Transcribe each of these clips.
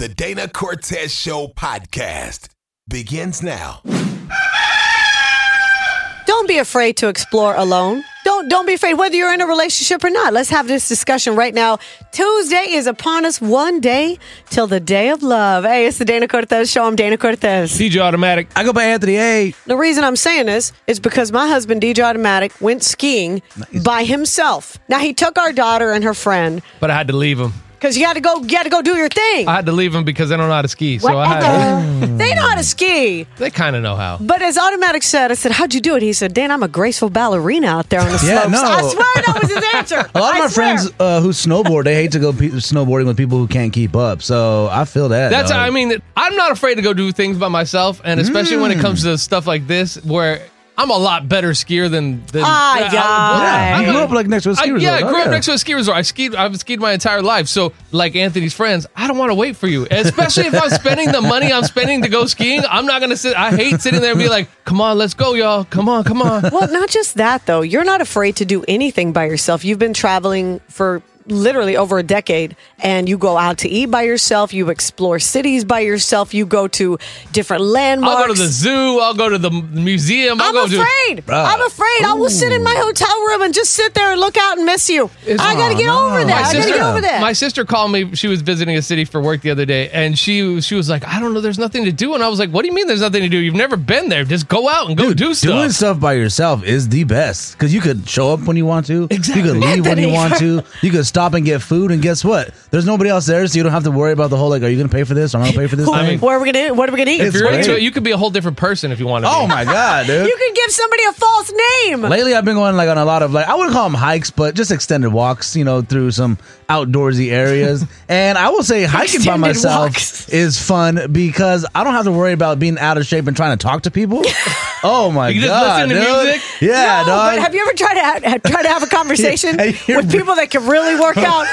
The Dana Cortez Show podcast begins now. Don't be afraid to explore alone. Don't be afraid whether you're in a relationship or not. Let's have this discussion right now. Tuesday is upon us, one day till the day of love. Hey, it's the Dana Cortez Show. I'm Dana Cortez. DJ Automatic. I go by Anthony A. The reason I'm saying this is because my husband, DJ Automatic, went skiing by himself. Now, he took our daughter and her friend. But I had to leave him. Because you got to go do your thing. I had to leave him because they don't know how to ski. So They know how to ski. They kind of know how. But as Automatic said, I said, how'd you do it? He said, Dan, I'm a graceful ballerina out there on the slopes. No. I swear that was his answer. A lot of my friends who snowboard, they hate to go snowboarding with people who can't keep up. So I feel that. That's, dog. I mean, I'm not afraid to go do things by myself. And especially when it comes to stuff like this, where I'm a lot better skier than I grew up like next to a ski resort. Yeah, I grew up next to a ski resort. I've skied my entire life. So, like Anthony's friends, I don't want to wait for you. Especially if I'm spending the money I'm spending to go skiing. I'm not going to sit. I hate sitting there and be like, come on, let's go, y'all. Come on. Well, not just that, though. You're not afraid to do anything by yourself. You've been traveling for literally over a decade, and you go out to eat by yourself, you explore cities by yourself, you go to different landmarks. I'll go to the zoo, I'll go to the museum. I'm afraid. I will sit in my hotel room and just sit there and look out and miss you. I got to get over that. My sister called me. She was visiting a city for work the other day, and she was like, I don't know, there's nothing to do. And I was like, what do you mean there's nothing to do? You've never been there. Just go out and go do stuff. Doing stuff by yourself is the best because you could show up when you want to. Exactly. You could leave when you want to. You could stop and get food, and guess what? There's nobody else there, so you don't have to worry about the whole, like, are you going to pay for this? Or am I going to pay for this? What are we going to eat? If you're into it, you could be a whole different person if you want to. Oh, my God, dude. You can give somebody a false name. Lately, I've been going on a lot of, I wouldn't call them hikes, but just extended walks, through some outdoorsy areas. And I will say hiking by myself is fun because I don't have to worry about being out of shape and trying to talk to people. Oh, my God, you just listen to music? Yeah, dog. But have you ever tried to have a conversation with people that can really work out?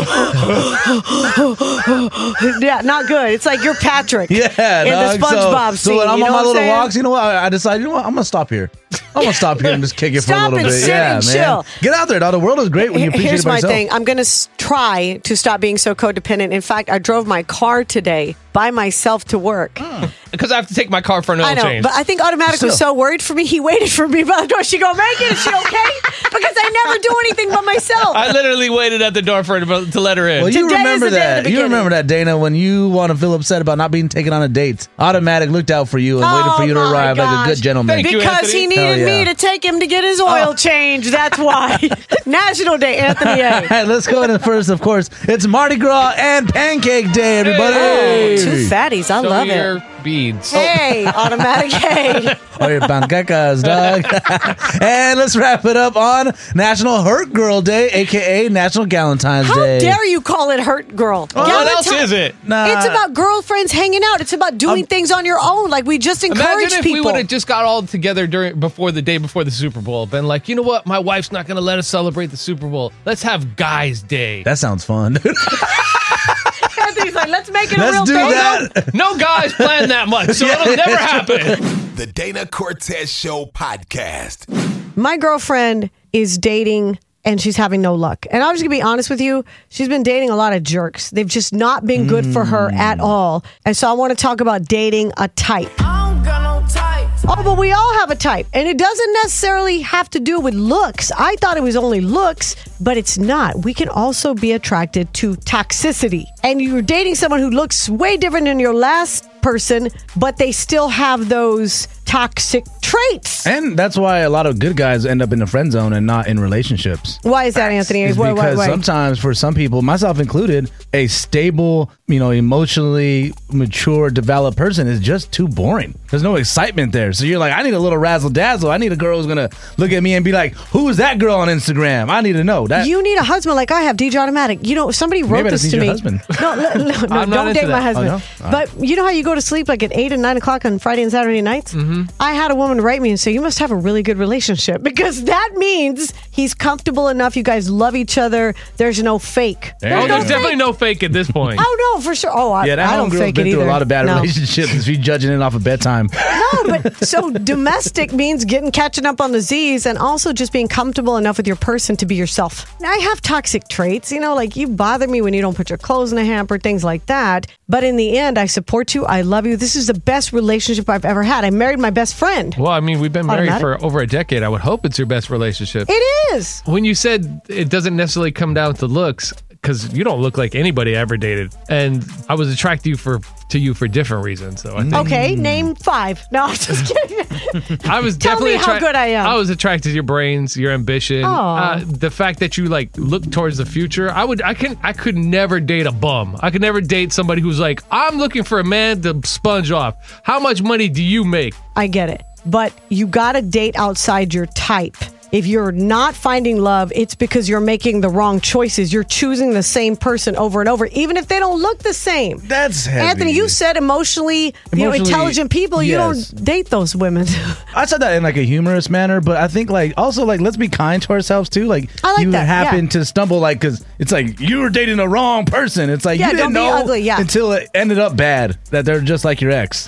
Yeah, not good. It's like you're Patrick in the SpongeBob scene. So when I'm on my little walks, I decide, I'm going to stop here. I'm going to stop here and just kick it for a little bit. Sit and chill. Man. Get out there, dog. The world is great when you appreciate it by yourself. Here's my thing. I'm going to try to stop being so codependent. In fact, I drove my car today by myself to work. Because I have to take my car for an oil change. But I think Automatic was so worried for me, he waited for me by the door. She go, Megan, is she okay? Because I never do anything by myself. I literally waited at the door for her to let her in. Well, you remember that. You remember that, Dana, when you want to feel upset about not being taken on a date. Automatic looked out for you and waited for you to arrive like a good gentleman. Thank you, because he needed me to take him to get his oil change. That's why. National Day, Anthony A. All right, let's go in first, of course. It's Mardi Gras and Pancake Day, everybody. Oh, two fatties. I love it. Your beads. Hey, Automatic, hey. Oh, your pancacas, dog. And let's wrap it up on National Hurt Girl Day, a.k.a. National Galentine's Day. How dare you call it Hurt Girl? What else is it? It's about girlfriends hanging out. It's about doing things on your own. Like, we just encourage Imagine if we would have just got all together before the day before the Super Bowl. Been like, you know what? My wife's not going to let us celebrate the Super Bowl. Let's have Guys Day. That sounds fun, dude. Anthony's like, let's make it a real Let's do thing. that. No guys plan that much, so it'll never happen. The Dana Cortez Show podcast. My girlfriend is dating and she's having no luck. And I'm just going to be honest with you. She's been dating a lot of jerks. They've just not been good for her at all. And so I want to talk about dating a type. I don't got no type. Oh, but we all have a type. And it doesn't necessarily have to do with looks. I thought it was only looks, but it's not. We can also be attracted to toxicity. And you're dating someone who looks way different than your last person, but they still have those toxic traits. And that's why a lot of good guys end up in the friend zone and not in relationships. Why is that, Anthony? It's because sometimes, for some people, myself included, a stable, emotionally mature, developed person is just too boring. There's no excitement there. So you're like, I need a little razzle dazzle. I need a girl who's going to look at me and be like, who is that girl on Instagram? I need to know that. You need a husband like I have, DJ Automatic. Somebody wrote this to me. Husband. No, don't date my husband. Oh, no? But you know how you go to sleep like at 8 and 9 o'clock on Friday and Saturday nights? Mm-hmm. I had a woman write me and say, you must have a really good relationship, because that means he's comfortable enough. You guys love each other. There's no fake. There's definitely no fake at this point. Oh, no, for sure. Oh, I that don't homegirl's fake been it through either. a lot of bad No. relationships. If you're judging it off of bedtime. No, but so domestic means catching up on the Z's, and also just being comfortable enough with your person to be yourself. I have toxic traits, like you bother me when you don't put your clothes in a hamper, things like that. But in the end, I support you. I love you. This is the best relationship I've ever had. I married my best friend. Well, I mean, we've been married Automatic. for over a decade. I would hope it's your best relationship. It is. When you said it doesn't necessarily come down to looks, because you don't look like anybody I ever dated, and I was attracted to you for different reasons. So I think Okay, name 5. No, I'm just kidding. I was Tell definitely me how good I am. I was attracted to your brains, your ambition, Aw. the fact that you look towards the future. I could never date a bum. I could never date somebody who's like, I'm looking for a man to sponge off. How much money do you make? I get it. But you got to date outside your type. If you're not finding love, it's because you're making the wrong choices. You're choosing the same person over and over, even if they don't look the same. That's heavy. Anthony, you said emotionally intelligent people, you yes. don't date those women. I said that in a humorous manner, but I think also let's be kind to ourselves too. I like you that, happen yeah. to stumble because it's you were dating the wrong person. It's Yeah, you didn't don't be know ugly, yeah. until it ended up bad that they're just like your ex.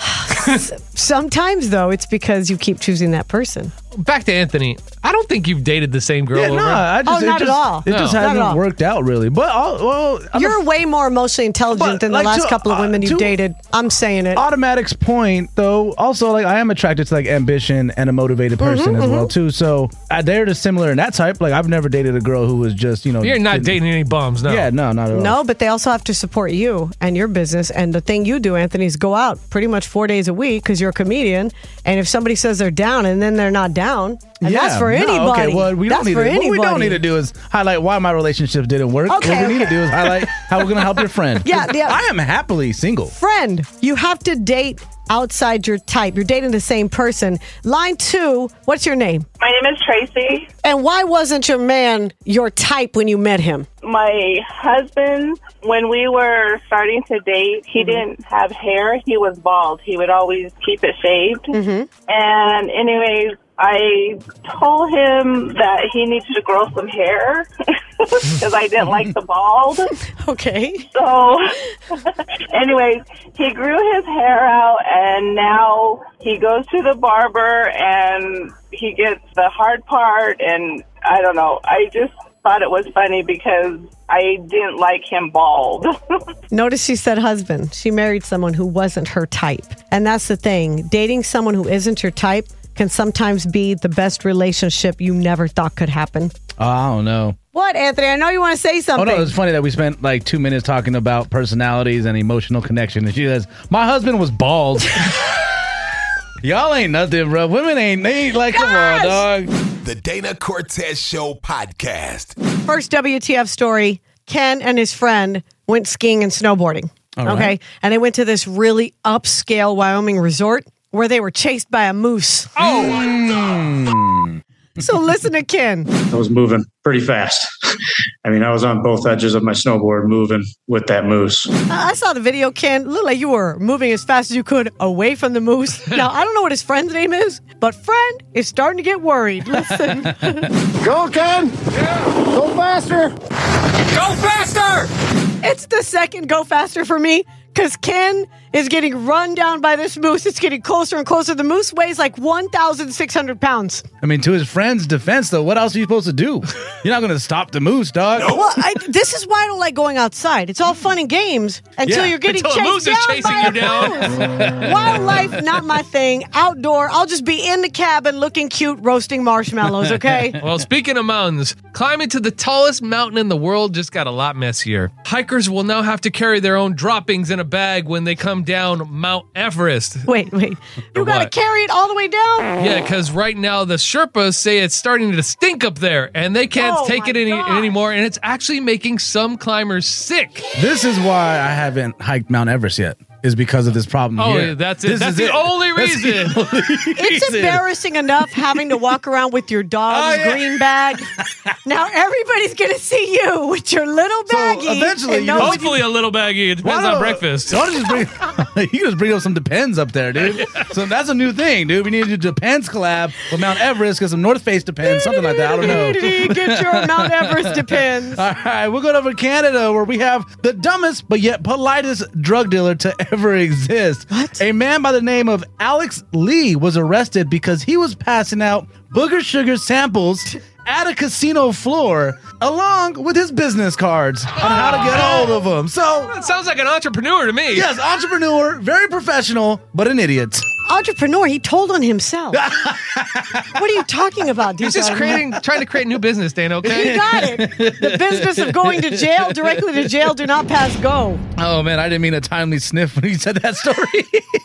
Sometimes, though, it's because you keep choosing that person. Back to Anthony. I don't think you've dated the same girl Yeah, over. no, not at all. It just No. Not at hasn't all. worked out really. But You're way more emotionally intelligent But, than the like, last to- couple of women you to- dated. I'm saying it. Automatic's point though, also I am attracted to ambition and a motivated person as well too. So they're just similar in that type. I've never dated a girl who was just You're not dating any bums, no. Yeah, no, not at all. No, but they also have to support you and your business. And the thing you do, Anthony, is go out pretty much 4 days a week because you're a comedian. And if somebody says they're down and then they're not down, and that's for anybody. Okay, what we don't need to do is highlight why my relationship didn't work. Okay, what we need okay. to do is highlight how we're going to help your friend. Yeah. I am happily single. Friend, you have to date outside your type. You're dating the same person. Line 2, what's your name? My name is Tracy. And why wasn't your man your type when you met him? My husband, when we were starting to date, he didn't have hair. He was bald. He would always keep it shaved. And anyways, I told him that he needed to grow some hair because I didn't like the bald. Okay. So anyways, he grew his hair out, and now he goes to the barber and he gets the hard part, and I don't know. I just thought it was funny because I didn't like him bald. Notice she said husband. She married someone who wasn't her type. And that's the thing. Dating someone who isn't your type can sometimes be the best relationship you never thought could happen. Oh, I don't know. What, Anthony? I know you want to say Oh something. no, it's funny that we spent 2 minutes talking about personalities and emotional connection, and she says, "My husband was bald." Y'all ain't nothing, bro. Women ain't. They ain't come on, dog. The Dana Cortez Show podcast. First WTF story, Ken and his friend went skiing and snowboarding. All okay. right. And they went to this really upscale Wyoming resort where they were chased by a moose. So listen to Ken. I was moving pretty fast. I mean, I was on both edges of my snowboard moving with that moose. I saw the video, Ken. It looked like you were moving as fast as you could away from the moose. Now, I don't know what his friend's name is, but friend is starting to get worried. Listen. Go, Ken! Go faster! Go faster! It's the second go faster for me because Ken is getting run down by this moose. It's getting closer and closer. The moose weighs like 1,600 pounds. I mean, to his friend's defense, though, what else are you supposed to do? You're not going to stop the moose, dog. Well, this is why I don't like going outside. It's all fun and games until Yeah, you're getting until a chased moose is down chasing by you a down. moose. Wildlife, not my thing. Outdoor, I'll just be in the cabin looking cute, roasting marshmallows, okay? Well, speaking of mountains, climbing to the tallest mountain in the world just got a lot messier. Hikers will now have to carry their own droppings in a bag when they come down Mount Everest. Wait. You got to what? carry it all the way down? Yeah, because right now the Sherpas say it's starting to stink up there, and they can't Oh take my it gosh. anymore, and it's actually making some climbers sick. This is why I haven't hiked Mount Everest yet. is because of this problem Oh, here. yeah, that's it. That's the only reason. It's embarrassing enough having to walk around with your dog's green bag. Now everybody's going to see you with your little baggie. eventually, and you no know- one- Hopefully a little baggie. It depends on breakfast. Why don't you just bring, you just bring up some Depends up there, dude. So that's a new thing, dude. We need to do Depends collab with Mount Everest, get some North Face Depends, something like that. I don't know. Get your Mount Everest Depends. All right, we're going over to Canada where we have the dumbest but yet politest drug dealer to ever exist. What? A man by the name of Alex Lee was arrested because he was passing out booger sugar samples at a casino floor along with his business cards on how to get hold of them. So, That sounds like an entrepreneur to me. yes, entrepreneur, very professional, but an idiot. Entrepreneur, he told on himself. What are you talking about, dude? He's just trying to create new business, Dana, You okay? got it. The business of going to jail, directly to jail, do not pass go. Oh, man, I didn't mean a timely sniff when he said that story.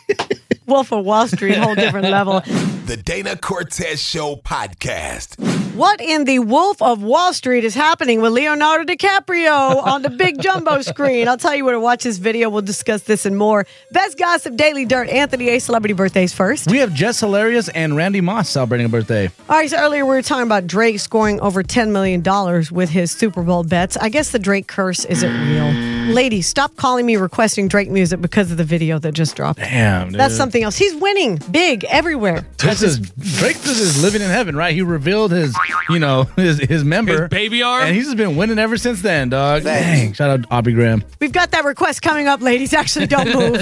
Wolf of Wall Street, whole different level. The Dana Cortez Show podcast. What in the Wolf of Wall Street is happening with Leonardo DiCaprio on the big jumbo screen? I'll tell you where to watch this video. We'll discuss this and more. Best gossip, Daily Dirt. Anthony A. Celebrity birthdays first. We have Jess Hilarious and Randy Moss celebrating a birthday. All right, so earlier we were talking about Drake scoring over $10 million with his Super Bowl bets. I guess the Drake curse isn't real. Ladies, stop calling me requesting Drake music because of the video that just dropped. Damn, dude. That's something else. He's winning big everywhere. This is Drake. This is living in heaven, right? He revealed his, his member, His baby arm? and he's just been winning ever since then, dog. Dang! Shout out Aubrey Graham. We've got that request coming up, ladies. Actually, don't move.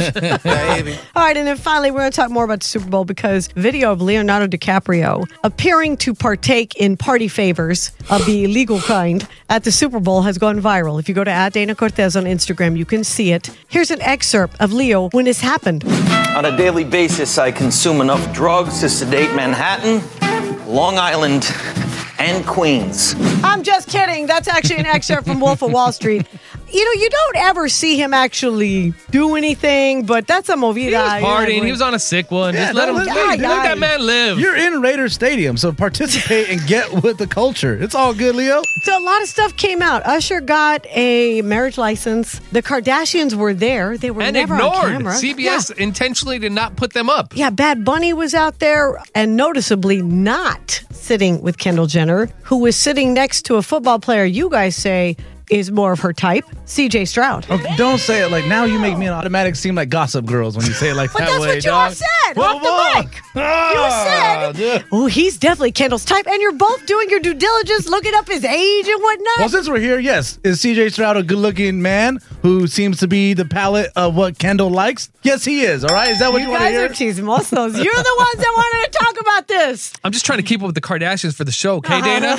All right, and then finally, we're going to talk more about the Super Bowl because video of Leonardo DiCaprio appearing to partake in party favors of the illegal kind at the Super Bowl has gone viral. If you go to @Dana Cortez on Instagram, you can see it. Here's an excerpt of Leo when this happened. On a daily basis, I consume enough drugs to sedate Manhattan, Long Island, and Queens. I'm just kidding. That's actually an excerpt from Wolf of Wall Street. You don't ever see him actually do anything, but that's a movie. He was partying. He was on a sick one. Yeah, Just let him let him let be. that man live. You're in Raiders Stadium, so participate and get with the culture. It's all good, Leo. So a lot of stuff came out. Usher got a marriage license. The Kardashians were there. They were and never on ignored. camera. CBS intentionally did not put them up. Yeah, Bad Bunny was out there and noticeably not sitting with Kendall Jenner, who was sitting next to a football player you guys say is more of her type, CJ Stroud. Oh, don't say it like now. You make me an automatic seem like Gossip Girls when you say it like But that that's way, what you dog. all said off the mic. You said, yeah. oh, he's definitely Kendall's type. And you're both doing your due diligence, looking up his age and whatnot. Well, since we're here, yes, is CJ Stroud a good-looking man who seems to be the palette of what Kendall likes? Yes, he is. All right, is that what you, You want to guys hear? are chismosos. You're the ones that wanted to talk about this. I'm just trying to keep up with the Kardashians for the show, okay, Dana?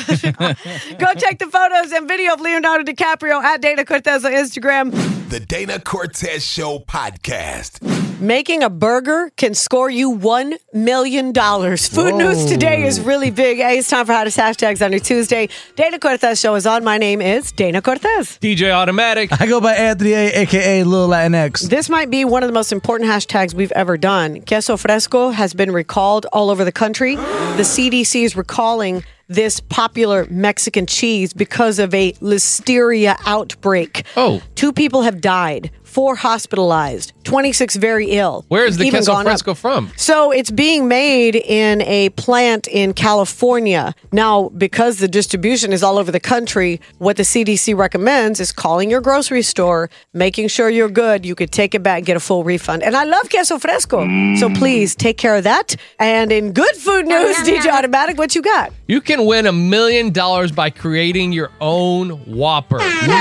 Go check the photos and video of Leonardo DiCaprio at Dana Cortez on Instagram. The Dana Cortez Show podcast. Making a burger can score you $1 million. Food Whoa. news today is really big. Hey, it's time for Hottest Hashtags on a Tuesday. Dana Cortez Show is on. My name is Dana Cortez. DJ Automatic. I go by Anthony A, a.k.a. Lil Latinx. This might be one of the most important hashtags we've ever done. Queso fresco has been recalled all over the country. The CDC is recalling this popular Mexican cheese because of a listeria outbreak. Oh. 2 people have died, 4 hospitalized, 26 very ill. Where is the Even queso gone up. fresco from? So it's being made in a plant in California. Now, because the distribution is all over the country, what the CDC recommends is calling your grocery store, making sure you're good. You could take it back, get a full refund. And I love queso fresco. So please take care of that. And in good food news, DJ Automatic, what you got? You can win $1 million by creating your own Whopper.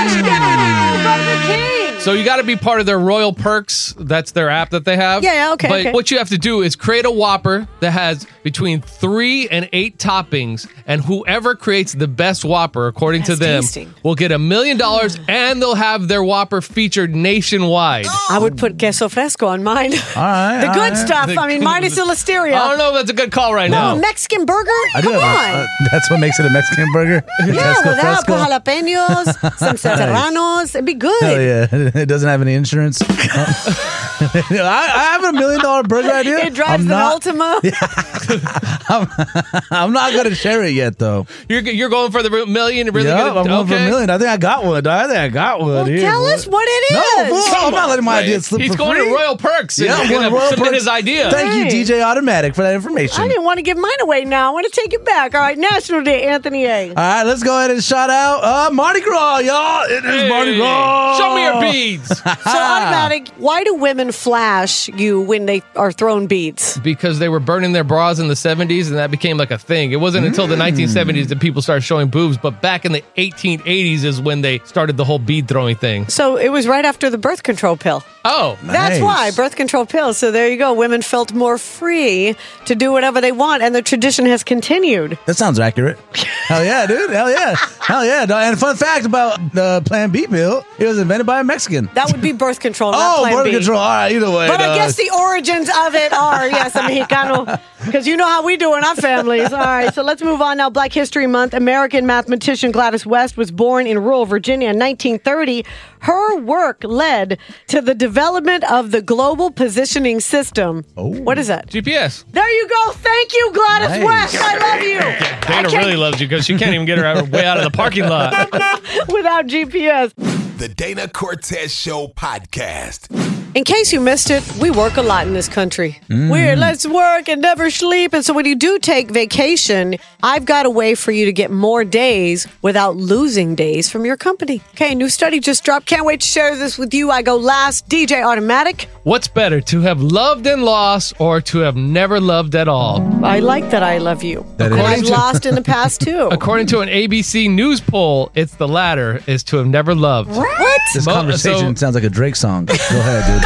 Burger King. So you got to be part of their Royal Perks. That's their app that they have. Yeah, okay, But okay. what you have to do is create a Whopper that has between 3 and 8 toppings, and whoever creates the best Whopper, according to That's them, tasty. will get $1 million, and they'll have their Whopper featured nationwide. I would put queso fresco on mine. All right. The all good right. stuff. I mean, mine is still listeria. I don't know if that's a good call right No, now. a Mexican burger? I do Come have on. that's what makes it a Mexican burger. Yeah, Queso without fresco. jalapenos, some serranos. It'd be good. Hell yeah. It doesn't have any insurance. I have $1 million burger idea. It drives I'm the not, Ultima. I'm not going to share it yet, though. You're going for the million? Really Yeah, gonna, I'm going for a million. I think I got one. Well, here. tell us what it is. No, fool, I'm not letting my idea slip He's for going free. to Royal Perks. Yeah, I'm and going to Royal submit Perks. his idea. Thank you, Right. DJ Automatic, for that information. I didn't want to give mine away now. I want to take it back. All right, National Day, Anthony A. All right, let's go ahead and shout out Mardi Gras, y'all. It is Mardi Gras. Show me your beads. So, Automatic, why do women flash you when they are thrown beads? Because they were burning their bras in the 70s, and that became like a thing. It wasn't until the 1970s that people started showing boobs, but back in the 1880s is when they started the whole bead throwing thing. So it was right after the birth control pill. Oh, That's Nice. why, birth control pills. So there you go. Women felt more free to do whatever they want, and the tradition has continued. That sounds accurate. Hell yeah, dude. Hell yeah. Hell yeah. dog. And fun fact about the Plan B pill, it was invented by a Mexican. That would be birth control, not Oh, Plan birth B. control. All right, either way. But I dog. guess the origins of it are, yes, a Mexicano. Because you know how we do in our families. All right, so let's move on now. Black History Month. American mathematician Gladys West was born in rural Virginia in 1930. Her work led to the development of the Global Positioning System. Oh. What is that? GPS. There you go. Thank you, Gladys Nice. West. I love you. Dana really loves you because she can't even get her way out of the parking lot. Without GPS. The Dana Cortez Show podcast. In case you missed it, we work a lot in this country. We're let's work and never sleep. And so when you do take vacation, I've got a way for you to get more days without losing days from your company. Okay, a new study just dropped. Can't wait to share this with you. I go last. DJ Automatic. What's better, to have loved and lost or to have never loved at all? I like that I love you. That And is- I've lost in the past too. According to an ABC News poll, it's the latter, is to have never loved. What? This Mo- conversation so- sounds like a Drake song. Go ahead, dude.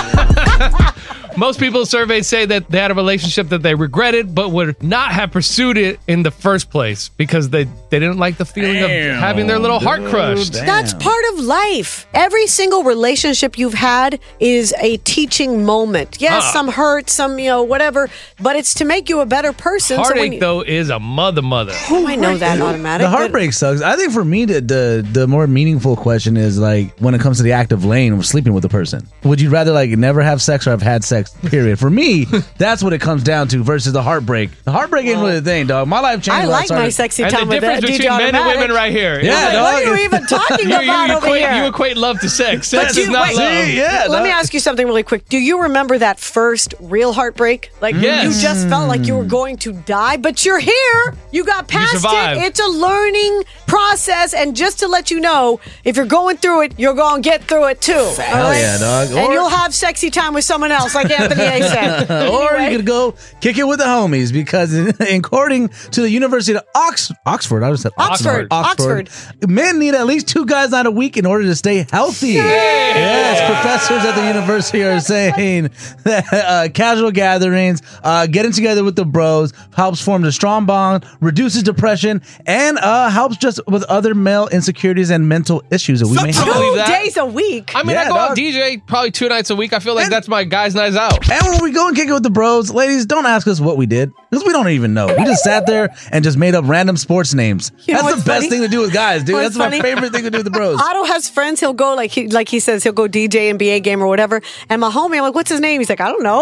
Most people surveyed say that they had a relationship that they regretted, but would not have pursued it in the first place because they didn't like the feeling of having their little heart crushed. That's part of life. Every single relationship you've had is a teaching moment. Yes, some hurt, some, whatever, but it's to make you a better person. Heartache, though, is a mother. Oh, I know that, Automatic. The heartbreak sucks. I think for me, the more meaningful question is like when it comes to the act of laying or sleeping with a person. Would you rather like never have sex or have had sex? Period. For me, that's what it comes down to versus the heartbreak. The heartbreak ain't really a thing, dog. My life changed. I when like started- my sexy And time the with difference DJ between men and Automatic. women right here. Yeah, Like, dog. what are you even talking about over equate, here? you equate love to sex. But Sex is not wait, love. yeah, let me dog. ask you something really quick. Do you remember that first real heartbreak? Like Yes. you just felt like you were going to die, but you're here. You got past survived. it. It's a learning process. And just to let you know, if you're going through it, you're going to get through it too. All Hell right? yeah, dog. And you'll have sexy time with someone else, like Anthony A. said. Or Anyway. you could go kick it with the homies because according to the University of Oxford, I just said Oxford. Men need at least 2 guys out a week in order to stay healthy. Yes, professors at the university are saying that casual gatherings, getting together with the bros helps form a strong bond, reduces depression, and helps just with other male insecurities and mental issues that we may I have. believe 2 that. days a week. I mean, Yeah, I go out dog. DJ probably 2 nights a week. I feel like And- that's my guys' nights out. And when we go and kick it with the bros, ladies, don't ask us what we did because we don't even know. We just sat there and just made up random sports names. You know That's the what's best funny? thing to do with guys, dude. What's That's my funny? favorite thing to do with the bros. Otto has friends. He'll go like he says he'll go DJ NBA game or whatever. And my homie, I'm like, what's his name? He's like, I don't know.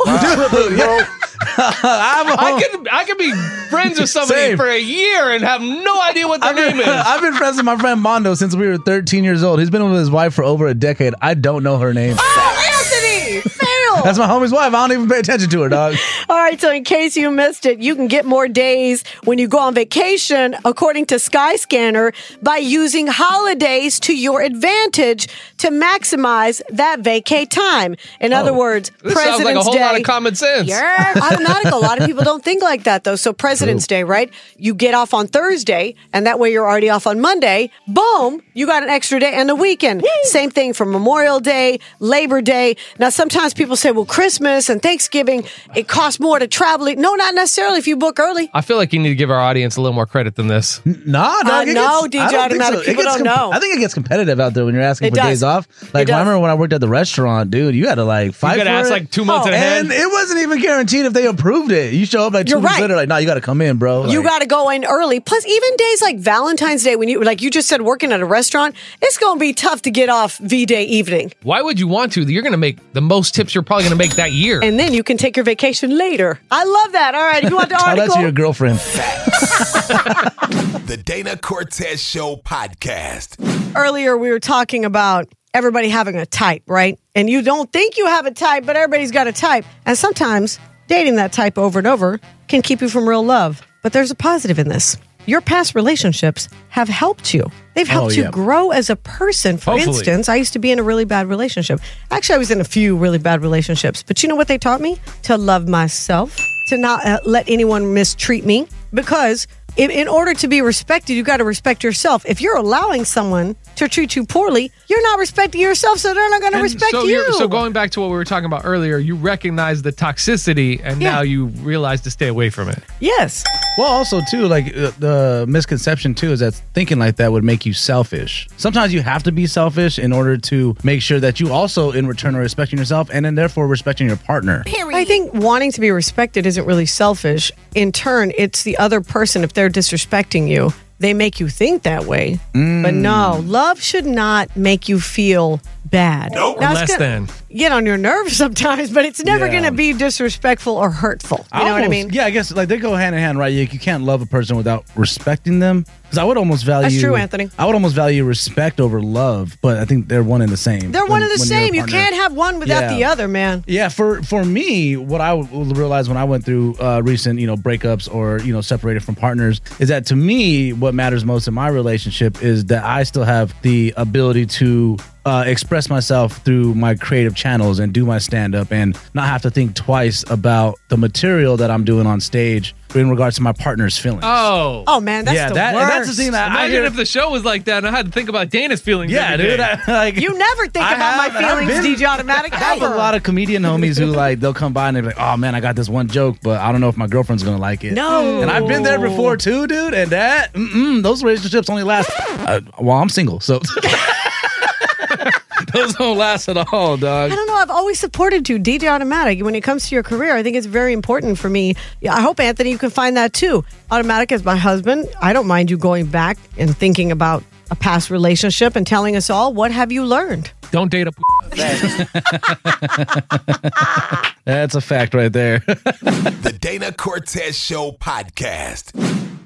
I could be friends with somebody Same. for a year and have no idea what their name is. I've been friends with my friend Mondo since we were 13 years old. He's been with his wife for over a decade. I don't know her name. Anthony, fail. That's my homie's wife. I don't even pay attention to her, dog. All right, so in case you missed it, you can get more days when you go on vacation, according to Skyscanner, by using holidays to your advantage to maximize that vacay time. In other words, This President's sounds like a whole Day. lot of common sense. Yeah, automatic. A lot of people don't think like that, though. So President's Day, right? You get off on Thursday, and that way you're already off on Monday. Boom, you got an extra day and the weekend. Same thing for Memorial Day, Labor Day. Now, sometimes people say, well, Christmas and Thanksgiving, it costs more to travel. No, not necessarily if you book early. I feel like you need to give our audience a little more credit than this. Nah, dog. it no, gets- DJ I don't think Automatic, It people gets don't know. I think it gets competitive out there when you're asking It for does. days off. Like, does. I remember when I worked at the restaurant, dude, you had to like fight You for gotta ask it. like 2 months in And ahead. it wasn't even guaranteed if they approved it. You show up like 2 You're weeks right. later, like, nah, you got to come in, bro. You Like, got to go in early. Plus, even days like Valentine's Day, when you, like you just said, working at a restaurant, it's going to be tough to get off V-Day evening. Why would you want to? You're going to make the most tips you're probably probably going to make that year. And then you can take your vacation later. I love that. All right, you want the Tell article? that to your girlfriend. The Dana Cortez Show podcast. Earlier, we were talking about everybody having a type, right? And you don't think you have a type, but everybody's got a type. And sometimes dating that type over and over can keep you from real love. But there's a positive in this. Your past relationships have helped you. They've helped you grow as a person. For instance, I used to be in a really bad relationship. Actually, I was in a few really bad relationships. But you know what they taught me? To love myself, to not let anyone mistreat me. Because in order to be respected, you got to respect yourself. If you're allowing someone to treat you poorly, you're not respecting yourself, so they're not going to respect you. So going back to what we were talking about earlier, you recognize the toxicity, and now you realize to stay away from it. Yes. Well, also, too, like the misconception, too, is that thinking like that would make you selfish. Sometimes you have to be selfish in order to make sure that you also, in return, are respecting yourself and then therefore respecting your partner. I think wanting to be respected isn't really selfish. In turn, it's the other person. If they're disrespecting you, they make you think that way. But no, love should not make you feel bad. Nope. Now, Less than. Get on your nerves sometimes, but it's never going to be disrespectful or hurtful. You know what I mean? Yeah, I guess like they go hand in hand, right? You can't love a person without respecting them. Because I would almost value. That's true, Anthony. I would almost value respect over love, but I think they're one and the same. They're one and the same. You can't have one without the other, man. Yeah, for me, what I realized when I went through recent, breakups or separated from partners is that to me, what matters most in my relationship is that I still have the ability to express myself through my creative channels and do my stand-up and not have to think twice about the material that I'm doing on stage in regards to my partner's feelings. Oh man, that's the worst. That's the thing that Imagine if the show was like that and I had to think about Dana's feelings. Yeah, every dude. day. You never think about my feelings, DJ Automatic. I have a lot of comedian homies who they'll come by and they're like, oh man, I got this one joke, but I don't know if my girlfriend's gonna like it. No. And I've been there before too, dude. And those relationships only last while I'm single, so those don't last at all, dog. I don't know. I've always supported you, DJ Automatic. When it comes to your career, I think it's very important for me. I hope, Anthony, you can find that too. Automatic is my husband. I don't mind you going back and thinking about a past relationship and telling us all, what have you learned? Don't date a That's a fact right there. The Dana Cortez Show podcast.